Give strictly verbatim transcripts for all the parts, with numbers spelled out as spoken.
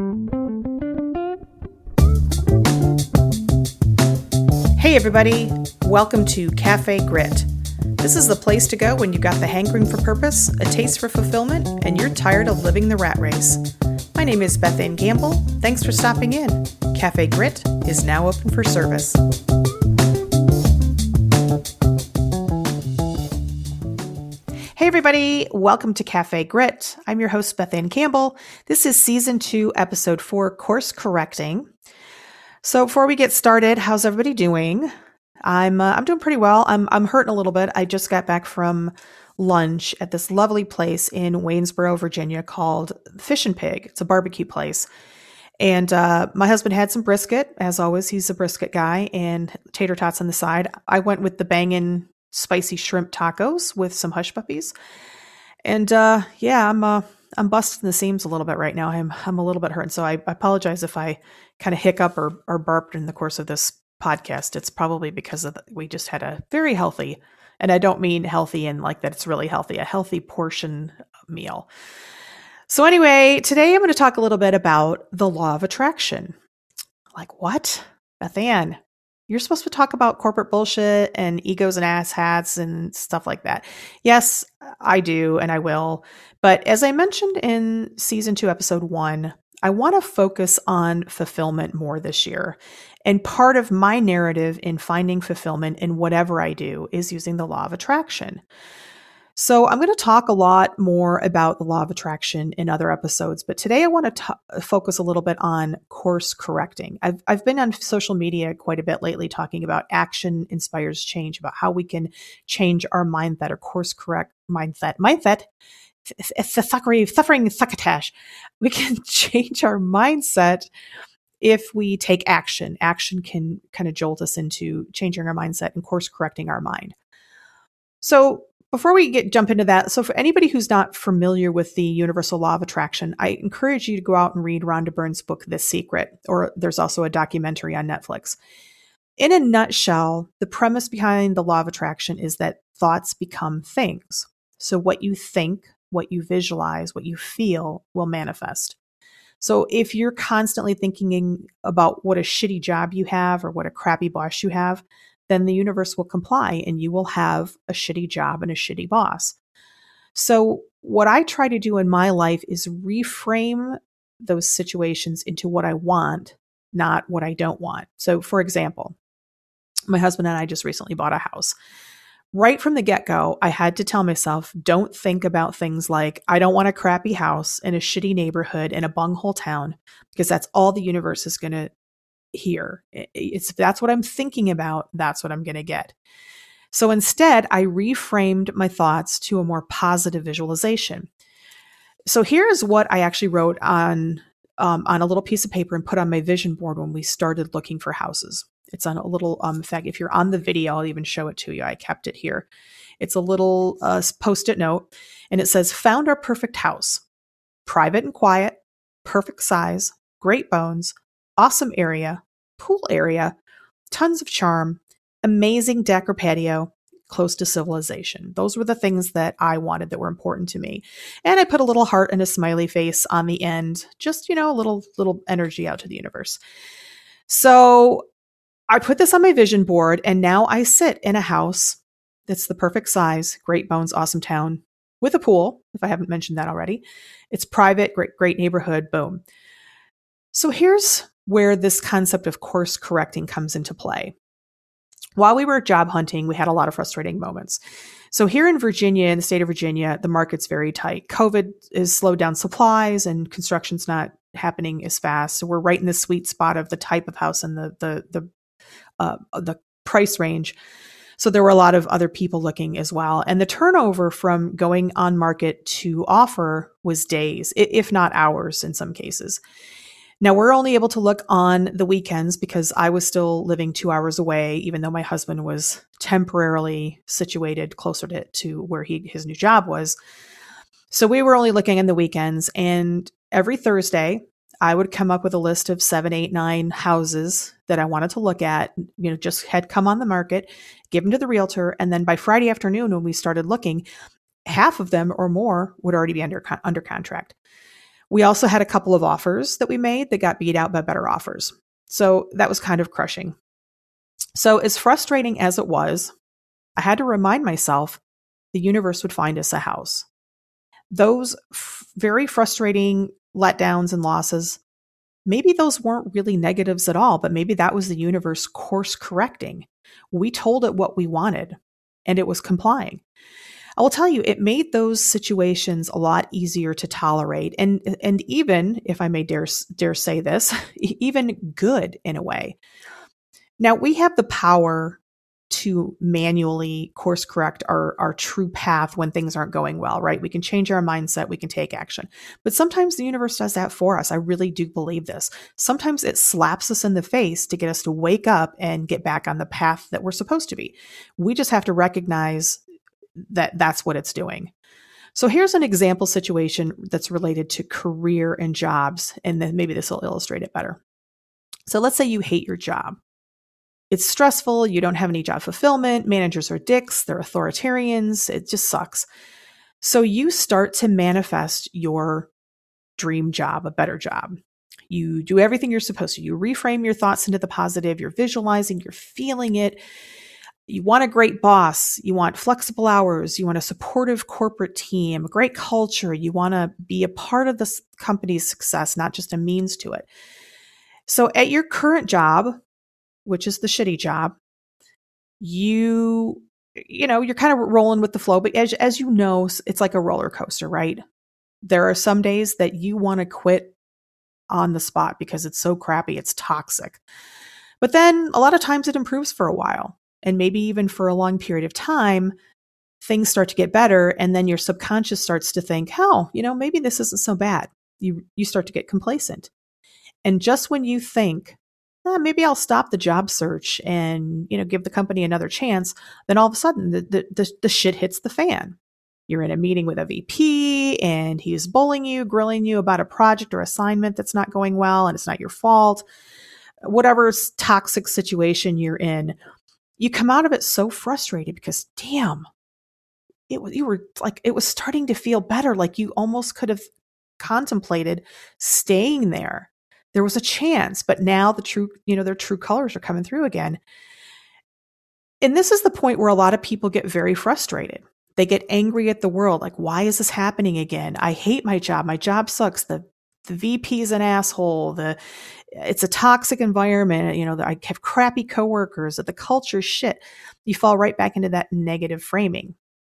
Hey everybody, welcome to Cafe Grit. This is the place to go when you got the hankering for purpose, a taste for fulfillment, and you're tired of living the rat race. My name is Beth Ann Gamble. Thanks for stopping in. Cafe Grit is now open for service. Hey everybody, welcome to Cafe Grit. I'm your host, Beth Ann Campbell. This is season two, episode four, course correcting. So before we get started, how's everybody doing? I'm uh, I'm doing pretty well. I'm I'm hurting a little bit. I just got back from lunch at this lovely place in Waynesboro, Virginia called Fish and Pig. It's a barbecue place. And uh, my husband had some brisket. As always, he's a brisket guy, and tater tots on the side. I went with the bangin' spicy shrimp tacos with some hush puppies. And uh, yeah, I'm uh, I'm busting the seams a little bit right now. I'm I'm a little bit hurt. So I, I apologize if I kind of hiccup or, or burped in the course of this podcast. It's probably because of the, we just had a very healthy, and I don't mean healthy in like that it's really healthy, a healthy portion meal. So anyway, today I'm going to talk a little bit about the law of attraction. Like what? Beth Ann, you're supposed to talk about corporate bullshit and egos and ass hats and stuff like that. Yes, I do, and I will. But as I mentioned in season two, episode one, I want to focus on fulfillment more this year. And part of my narrative in finding fulfillment in whatever I do is using the law of attraction. So I'm going to talk a lot more about the law of attraction in other episodes, but today I want to t- focus a little bit on course correcting. I've I've been on social media quite a bit lately talking about action inspires change, about how we can change our mindset or course correct mindset. Mindset, it's the suffering, suffering succotash. We can change our mindset if we take action. Action can kind of jolt us into changing our mindset and course correcting our mind. So before we get jump into that, so for anybody who's not familiar with the universal law of attraction, I encourage you to go out and read Rhonda Byrne's book, The Secret, or there's also a documentary on Netflix. In a nutshell, the premise behind the law of attraction is that thoughts become things. So what you think, what you visualize, what you feel will manifest. So if you're constantly thinking about what a shitty job you have or what a crappy boss you have, then the universe will comply and you will have a shitty job and a shitty boss. So what I try to do in my life is reframe those situations into what I want, not what I don't want. So for example, my husband and I just recently bought a house. Right from the get-go, I had to tell myself, don't think about things like, I don't want a crappy house in a shitty neighborhood in a bunghole town, because that's all the universe is going to hear. It's, if that's what I'm thinking about, that's what I'm going to get. So instead, I reframed my thoughts to a more positive visualization. So here's what I actually wrote on, um, on a little piece of paper and put on my vision board when we started looking for houses. It's on a little, um, in fact, if you're on the video, I'll even show it to you. I kept it here. It's a little uh, post-it note, and it says, found our perfect house. Private and quiet, perfect size, great bones, awesome area, pool area, tons of charm, amazing deck or patio, close to civilization. Those were the things that I wanted that were important to me. And I put a little heart and a smiley face on the end, just, you know, a little, little energy out to the universe. So I put this on my vision board, and now I sit in a house that's the perfect size, great bones, awesome town, with a pool, if I haven't mentioned that already. It's private, great, great neighborhood, boom. So here's where this concept of course correcting comes into play. While we were job hunting, we had a lot of frustrating moments. So here in Virginia, in the state of Virginia, the market's very tight. COVID has slowed down supplies and construction's not happening as fast. So we're right in the sweet spot of the type of house and the, the, the, uh, the price range. So there were a lot of other people looking as well. And the turnover from going on market to offer was days, if not hours in some cases. Now, we're only able to look on the weekends because I was still living two hours away, even though my husband was temporarily situated closer to, to where he his new job was. So we were only looking on the weekends. And every Thursday, I would come up with a list of seven, eight, nine houses that I wanted to look at, you know, just had come on the market, give them to the realtor. And then by Friday afternoon, when we started looking, half of them or more would already be under, under contract. We also had a couple of offers that we made that got beat out by better offers. So that was kind of crushing. So as frustrating as it was, I had to remind myself the universe would find us a house. Those f- very frustrating letdowns and losses, maybe those weren't really negatives at all, but maybe that was the universe course correcting. We told it what we wanted and it was complying. I will tell you, it made those situations a lot easier to tolerate. And, and even, if I may dare, dare say this, even good in a way. Now, we have the power to manually course correct our, our true path when things aren't going well, right? We can change our mindset, we can take action. But sometimes the universe does that for us. I really do believe this. Sometimes it slaps us in the face to get us to wake up and get back on the path that we're supposed to be. We just have to recognize that that's what it's doing. So here's an example situation that's related to career and jobs, and then maybe this will illustrate it better. So let's say you hate your job. It's stressful. You don't have any job fulfillment. Managers are dicks. They're authoritarians. It just sucks. So you start to manifest your dream job, a better job. You do everything you're supposed to. You reframe your thoughts into the positive. You're visualizing, you're feeling it. You want a great boss. You want flexible hours. You want a supportive corporate team, a great culture. You want to be a part of this company's success, not just a means to it. So at your current job, which is the shitty job, you, you know, you're kind of rolling with the flow. But as, as you know, it's like a roller coaster, right? There are some days that you want to quit on the spot because it's so crappy, it's toxic. But then a lot of times it improves for a while. And maybe even for a long period of time, things start to get better. And then your subconscious starts to think, oh, you know, maybe this isn't so bad. You, you start to get complacent. And just when you think, Eh, maybe I'll stop the job search and, you know, give the company another chance, then all of a sudden the, the, the, the shit hits the fan. You're in a meeting with a V P and he's bullying you, grilling you about a project or assignment that's not going well and it's not your fault. Whatever toxic situation you're in, you come out of it so frustrated because, damn, it was, you were like, it was starting to feel better. Like you almost could have contemplated staying there. There was a chance, but now the true, you know, their true colors are coming through again. And this is the point where a lot of people get very frustrated. They get angry at the world. Like, why is this happening again? I hate my job. My job sucks. The the V P is an asshole. The it's a toxic environment. You know, I have crappy coworkers. The culture's shit. You fall right back into that negative framing.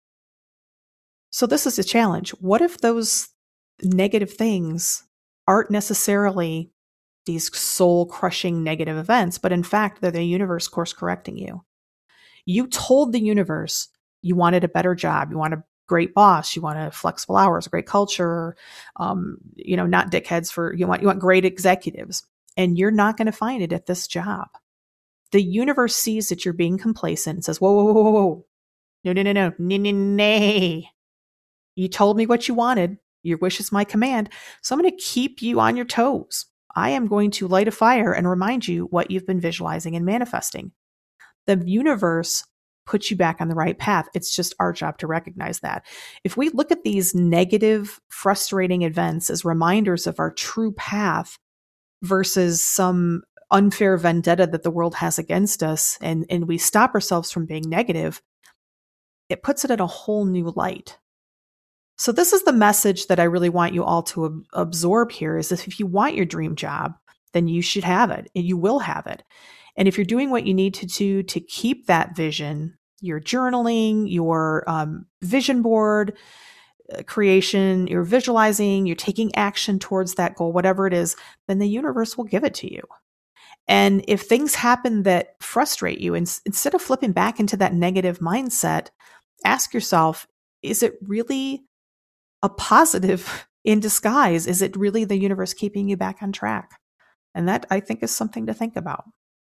So this is a challenge. What if those negative things aren't necessarily these soul-crushing negative events, but in fact, they're the universe course-correcting you? You told the universe you wanted a better job, you want a great boss, you want a flexible hours, a great culture, um, you know, not dickheads for, you want, you want great executives, and you're not going to find it at this job. The universe sees that you're being complacent and says, whoa, whoa, whoa, whoa, whoa. No, no, no, no, no, no, no. You told me what you wanted. Your wish is my command. So I'm going to keep you on your toes. I am going to light a fire and remind you what you've been visualizing and manifesting. The universe puts you back on the right path. It's just our job to recognize that. If we look at these negative, frustrating events as reminders of our true path versus some unfair vendetta that the world has against us, and, and we stop ourselves from being negative, it puts it in a whole new light. So this is the message that I really want you all to ab- absorb here is that if you want your dream job, then you should have it and you will have it. And if you're doing what you need to do to keep that vision, your journaling, your um, vision board uh, creation, you're visualizing, you're taking action towards that goal, whatever it is, then the universe will give it to you. And if things happen that frustrate you, and instead of flipping back into that negative mindset, ask yourself, is it really a positive in disguise? Is it really the universe keeping you back on track? And that, I think, is something to think about.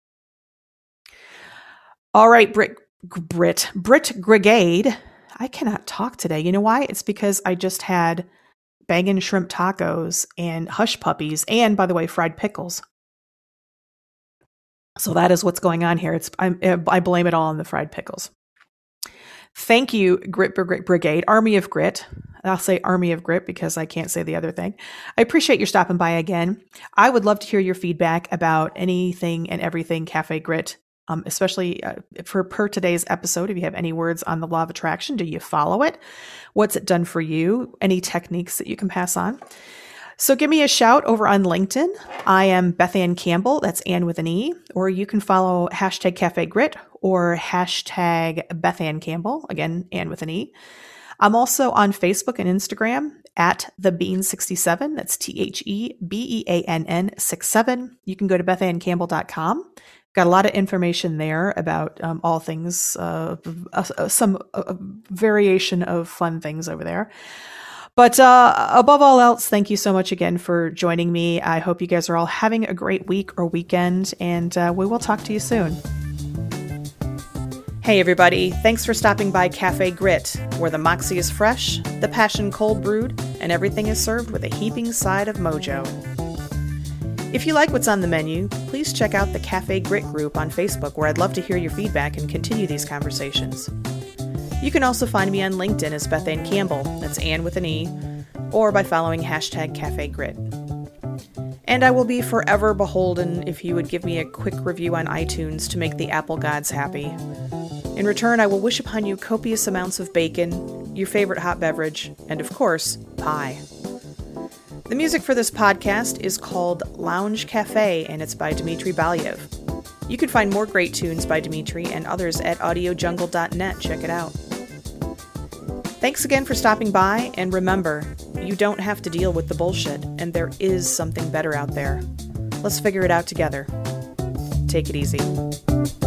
All right, Brit, Brit, Brit Brigade. I cannot talk today. You know why? It's because I just had bangin' shrimp tacos and hush puppies, and by the way, fried pickles. So that is what's going on here. It's I, I blame it all on the fried pickles. Thank you, Grit Brigade, Army of Grit. I'll say Army of Grit because I can't say the other thing. I appreciate your stopping by again. I would love to hear your feedback about anything and everything Cafe Grit, um, especially uh, for per today's episode. If you have any words on the law of attraction, do you follow it? What's it done for you? Any techniques that you can pass on? So give me a shout over on LinkedIn. I am Beth Ann Campbell. That's Ann with an E. Or you can follow hashtag Cafe Grit or hashtag Beth Ann Campbell. Again, Ann with an E. I'm also on Facebook and Instagram at the bean sixty-seven. That's T H E B E A N N six seven. You can go to beth ann campbell dot com. Got a lot of information there about um, all things, uh, uh, some uh, variation of fun things over there. But uh, above all else, thank you so much again for joining me. I hope you guys are all having a great week or weekend, and uh, we will talk to you soon. Hey everybody, thanks for stopping by Cafe Grit, where the moxie is fresh, the passion cold brewed, and everything is served with a heaping side of mojo. If you like what's on the menu, please check out the Cafe Grit group on Facebook, where I'd love to hear your feedback and continue these conversations. You can also find me on LinkedIn as Beth Ann Campbell, that's Ann with an E, or by following hashtag Cafe Grit. And I will be forever beholden if you would give me a quick review on iTunes to make the Apple gods happy. In return, I will wish upon you copious amounts of bacon, your favorite hot beverage, and of course, pie. The music for this podcast is called Lounge Cafe, and it's by Dmitry Balyev. You can find more great tunes by Dmitry and others at audio jungle dot net. Check it out. Thanks again for stopping by, and remember, you don't have to deal with the bullshit, and there is something better out there. Let's figure it out together. Take it easy.